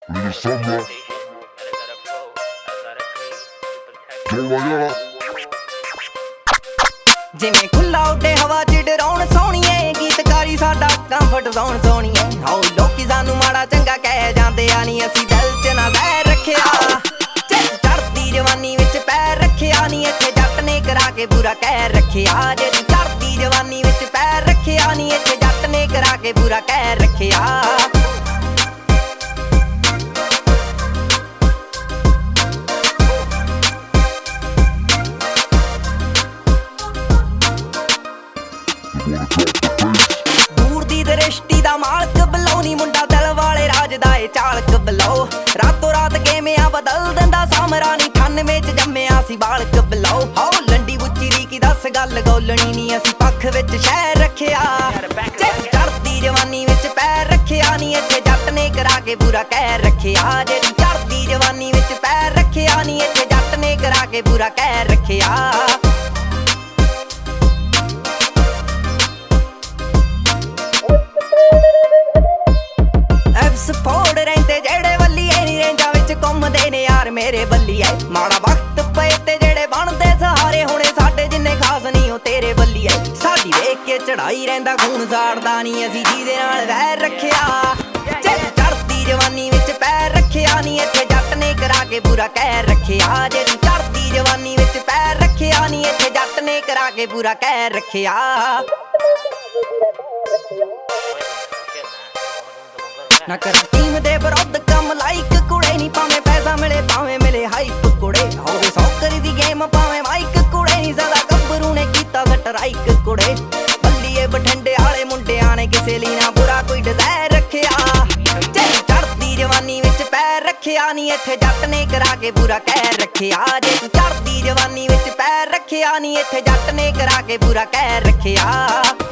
Nigga, somewhere. ਜਿਵੇਂ ਖੁੱਲਾ ਉੱਡੇ ਹਵਾ ਚ ਡਰਾਉਣ ਸੋਹਣੀਏ, ਗੀਤਕਾਰੀ ਸਾਡਾ ਕੰਫਰਟ ਜ਼ੋਨ ਸੋਹਣੀਏ। ਹਾਉ ਲੋਕੀ ਸਾਨੂੰ ਮਾੜਾ ਚੰਗਾ ਕਹਿ ਜਾਂਦੇ ਆ, ਨੀ ਅਸੀਂ ਦਿਲ ਚ ਨਾ ਜ਼ਹਿਰ ਰੱਖਿਆ। ਚੜ੍ਹਦੀ ਜਵਾਨੀ ਵਿੱਚ ਪੈਰ ਰੱਖਿਆ, ਨੀ ਇੱਥੇ ਜੱਟ ਨੇ ਕਰਾ ਕੇ ਬੁਰਾ ਕਹਿ ਰੱਖਿਆ। ਜਿਹੜੀ ਚੜ੍ਹਦੀ ਜਵਾਨੀ ਵਿੱਚ ਪੈਰ ਰੱਖਿਆ, ਨੀ ਇੱਥੇ ਜੱਟ ਨੇ ਕਰਾ ਕੇ ਬੁਰਾ ਕਹਿ ਰੱਖਿਆ। ਦੂਰ ਦੀ ਦ੍ਰਿਸ਼ਟੀ ਦਾ ਮਾਲਕ ਬਲੋ, ਨੀ ਮੁੰਡਾ ਦਿਲ ਵਾਲੇ ਰਾਜ ਦਾ ਏ ਚਾਲਕ ਬਲੋ। ਰਾਤੋਂ ਰਾਤ ਗੇਮਿਆਂ ਬਦਲ ਦਿੰਦਾ ਸਾਮਰਾ, ਨੀ 98 ਚ ਜੰਮਿਆ ਸੀ ਬਾਲਕ ਬਲੋ। ਹਾਉ ਲੰਡੀ ਬੁੱਚੀ ਕੀ ਦੱਸ ਗੱਲ ਗੋਲਣੀ, ਨੀ ਅਸੀਂ ਪੱਖ ਵਿੱਚ ਸ਼ਹਿਰ ਰੱਖਿਆ। ਚੜ੍ਹਦੀ ਜਵਾਨੀ ਵਿੱਚ ਪੈਰ ਰੱਖਿਆ, ਨੀ ਇੱਥੇ ਜੱਟ ਨੇ ਕਰਾ ਕੇ ਬੁਰਾ ਕਹਿ ਰੱਖਿਆ। ਜਿਹੜੀ ਚੜ੍ਹਦੀ ਜਵਾਨੀ ਵਿੱਚ ਪੈਰ ਰੱਖਿਆ, ਨੀ ਇੱਥੇ ਜੱਟ ਨੇ ਕਰਾ ਕੇ ਬੁਰਾ ਕਹਿ ਰੱਖਿਆ। ਫੋੜ ਰਹਿੰਦੇ ਜਿਹੜੇ ਵੱਲੀਏ, ਨੀ ਰੇਂਜਾਂ ਵਿੱਚ ਘੁੰਮਦੇ ਨੇ ਯਾਰ ਮੇਰੇ ਬੱਲੀਏ। ਮਾੜਾ ਵਕਤ ਪਏ ਤੇ ਜਿਹੜੇ ਬਣਦੇ ਸਹਾਰੇ, ਹੁਣੇ ਸਾਡੇ ਜਿੰਨੇ ਖਾਸ ਨਹੀਂ ਉਹ ਤੇਰੇ ਬੱਲੀਏ। ਸਾਡੀ ਵੇਖ ਕੇ ਚੜਾਈ ਰਹਿੰਦਾ ਖੂਨ ਸਾੜਦਾ, ਨੀ ਅਸੀਂ ਜਿਹਦੇ ਨਾਲ ਵੈਰ ਰੱਖਿਆ। ਚੜ੍ਹਦੀ ਜਵਾਨੀ ਵਿੱਚ ਪੈਰ ਰੱਖਿਆ, ਨੀ ਇੱਥੇ ਜੱਟ ਨੇ ਕਰਾ ਕੇ ਬੁਰਾ ਕਹਿ ਰੱਖਿਆ। ਜਿਹੜੀ ਚੜ੍ਹਦੀ ਜਵਾਨੀ ਵਿੱਚ ਪੈਰ ਰੱਖਿਆ, ਨੀ ਇੱਥੇ ਜੱਟ ਨੇ ਕਰਾ ਕੇ ਬੁਰਾ ਕਹਿ ਰੱਖਿਆ। ਨਾ ਕਰ ਟੀਮ ਦੇ ਵਿਰੁੱਧ ਕੰਮ ਲਾਈਕ ਕੁੜੇ, ਨੀ ਭਾਵੇਂ ਪੈਸਾ ਮਿਲੇ ਭਾਵੇਂ ਮਿਲੇ ਹਾਈਪ ਕੁੜੇ। ਹੋਵੇ ਸੌਕਰ ਦੀ ਗੇਮ ਭਾਵੇਂ ਮਾਈਕ ਕੁੜੇ, ਨੀ ਸਦਾ ਗੱਭਰੂ ਨੇ ਕੀਤਾ ਸਟਰਾਈਕ ਕੁੜੇ। ਬੱਲੀਏ ਬਠਿੰਡੇ ਵਾਲੇ ਮੁੰਡਿਆਂ ਨੇ ਕਿਸੇ ਲਈ ਨਾ ਬੁਰਾ ਕੋਈ ਡਿਜ਼ਾਇਰ ਰੱਖਿਆ। ਚੜ੍ਹਦੀ ਜਵਾਨੀ ਵਿੱਚ ਪੈਰ ਰੱਖਿਆ, ਨੀ ਇੱਥੇ ਜੱਟ ਨੇ ਕਰਾ ਕੇ ਬੁਰਾ ਕਹਿ ਰੱਖਿਆ। ਜੇ ਚੜ੍ਹਦੀ ਜਵਾਨੀ ਵਿੱਚ ਪੈਰ ਰੱਖਿਆ, ਨੀ ਇੱਥੇ ਜੱਟ ਨੇ ਕਰਾ ਕੇ ਬੁਰਾ ਕਹਿ ਰੱਖਿਆ।